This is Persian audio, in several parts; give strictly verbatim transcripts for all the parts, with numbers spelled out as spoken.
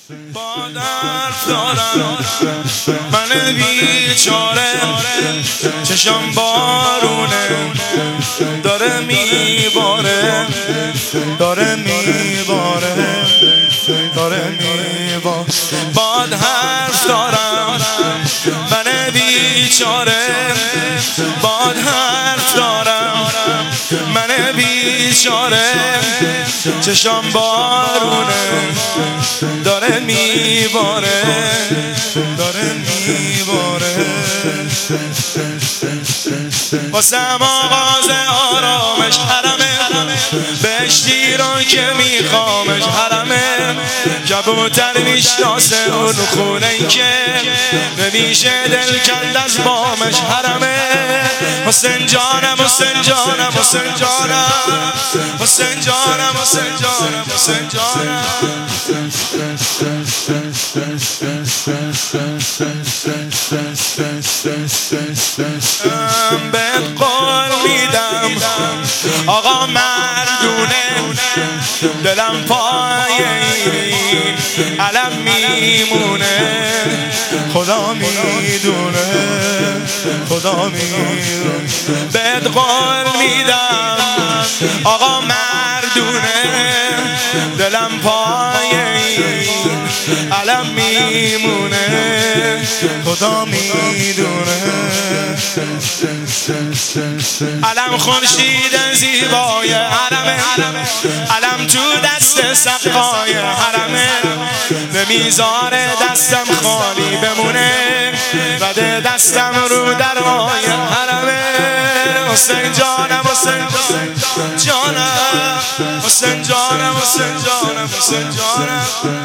با درد دارم من بیچاره، چشم بارونه داره میباره، داره میباره، داره میباره. باد حرف دارم من بیچاره، باد حرف دارم من بیچاره، چشم بارونه داره میباره، داره میباره. واسم آغاز آرامش حرمه، بهشتی رو که میخوامش حرمه. کبوتر میشناسه اون خونه‌ای که نمیشه دل کند از بامش حرمه. حسین جانم حسین جانم حسین جانم حسین جانم حسین جانم حسین جانم. بهت قول میدم آقا مردونه، دلم پای این علم میمونه. خدا میدونه خدا میدونه. بهت قول میدم آقا مردونه، دلم پای این علم میمونه. خدا میدونه. علم خورشید زیبای حرمه، علم تو دست سقای حرمه. نمیذاره دستم خالی بمونه، رده دستم رو درهای حرمه. حسین جانم حسین جانم حسین جانم حسین جانم حسین جانم.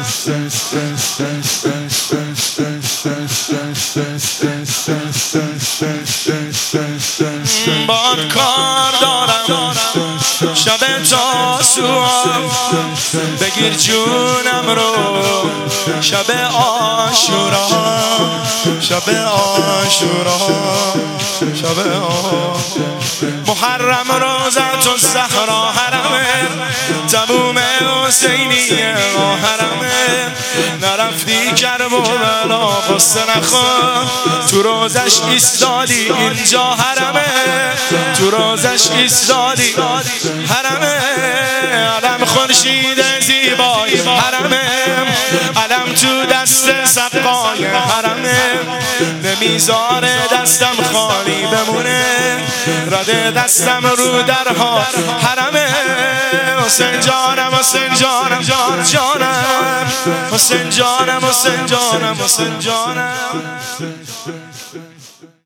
باد کار دارم شب تاسوعا، بگیر جونم رو شب عاشورا، شب عاشورا، شب عاشورا. محرم روزت الزهرا حرمه، تموم حسینیه حرمه. نرفتی کربلا قصه نخور، تو روزش ایستادی اینجا حرمه، تو روزش ایستادی حرمه. علم خورشید زیبای حرمه، علم تو دست سقای حرمه. نمیذاره دستم خالی بمونه، رده دستم رو درها حرمه. حسین جانم حسین جانم جانم حسین جانم حسین جانم حسین جانم.